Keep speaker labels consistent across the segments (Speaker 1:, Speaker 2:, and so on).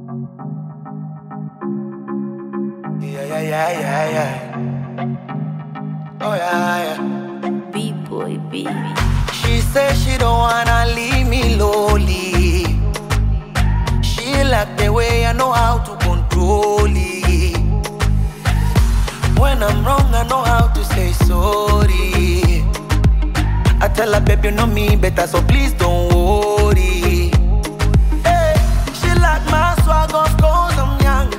Speaker 1: Yeah. Oh yeah.
Speaker 2: B-boy, baby.
Speaker 1: She says she don't wanna leave me lonely. She like the way I know how to control it. When I'm wrong, I know how to say sorry. I tell her, babe, you know me better, so please don't worry. Hey, she like my swag, of course I'm young.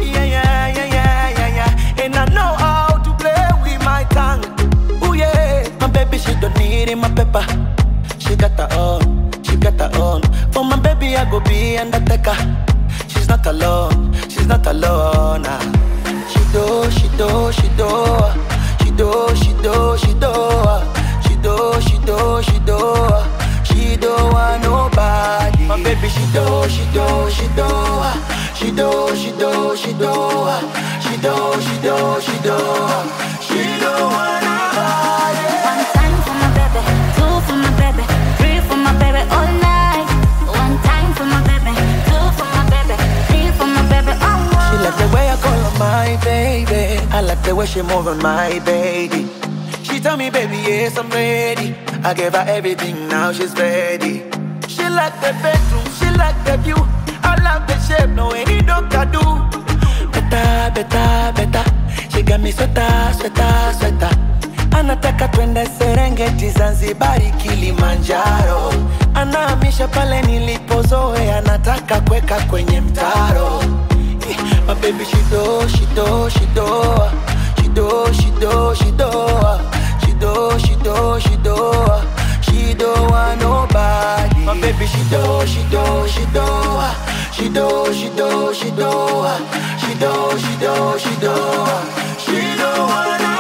Speaker 1: Yeah. And I know how to play with my tongue. Ooh yeah, my baby, she don't need it, my pepper. She got her own. For my baby, I go be undertaker. She's not alone. Ah. She do. She don't want nobody. My baby, she do. She don't want nobody.
Speaker 2: One time for my baby, two for my baby, three for my baby all night. One time for my baby, two for my baby, three for my baby all night.
Speaker 1: She like the way I call her my baby. I like the way she move on my baby. She tell me, baby, yes, I'm ready. I gave her everything, now she's ready. She like the bedroom, she like the view. I love the shape, no any doctor do. Better. She got me sweater. Anataka twende Serengeti, Zanzibari, Kilimanjaro. Anahamisha pale nilipozoea, anataka kweka kwenye mtaro. My baby, she do. She don't want nobody. My baby, she do. She don't want